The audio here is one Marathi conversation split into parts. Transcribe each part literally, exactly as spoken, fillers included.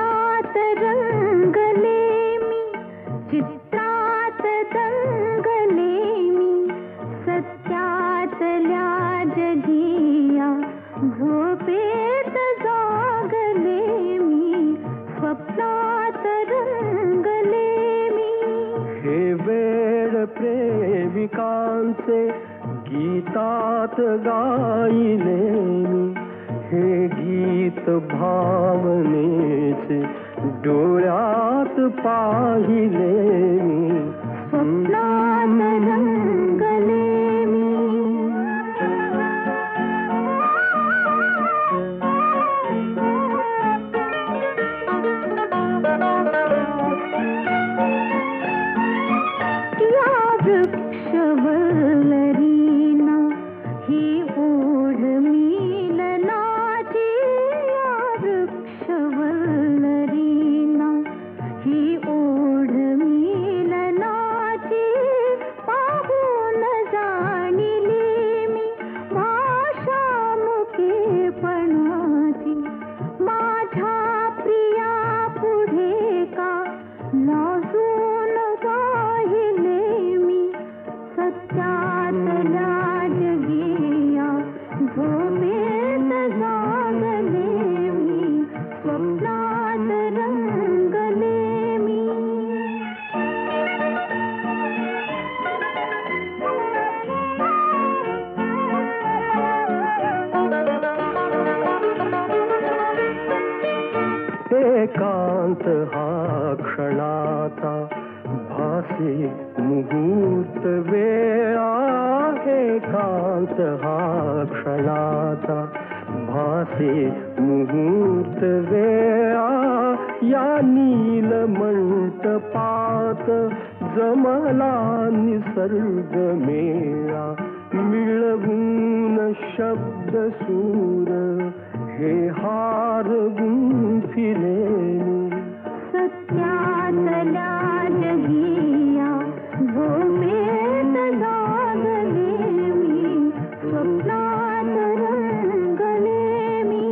चित्रात रंगले मी, चित्रात दंगले मी, सत्यातल्या जगिया झोपेत जागले मी, स्वप्नात रंगले मी. हे वेळ प्रेमिकांचे गीतात गायले मी, हे गीत भावनेचे डोळ्यात पाहिले मी, स्वप्नात रंगले मी. या वृक्षवल्लरीना ही ओढ मिलनाची, या वृक्षवल्लरीना ही ओढ मिलनाची, पाहून जाणिली मी भाषा मुकेपणाची. माझ्या प्रिया पुढे का लाजून राहिले मी, सत्यातल्या जगिया झोपेत जागले मी, स्वप्नात रंगले मी. एकांत हा क्षणाचा भासे मुहूर्त वेळा, एकांत हा क्षणाचा भासे मुहूर्त वेळा, या नील मंटपात जमला निसर्ग मेळा, मिळवून शब्द सूर हे हार गुंफिले मी, सत्यातल्या जगिया झोपेत जागले मी, स्वप्नात रंगले मी.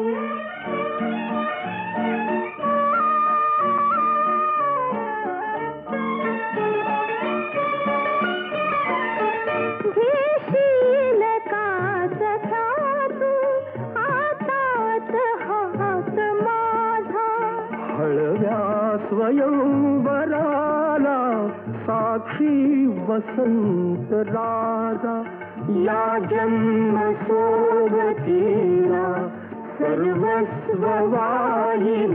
घेशील का सखा तू हातात हात माझा, हळव्या स्वयंवराला साक्षी वसंत राजा, या जन्म सोबतीला सर्वस्व वाहिले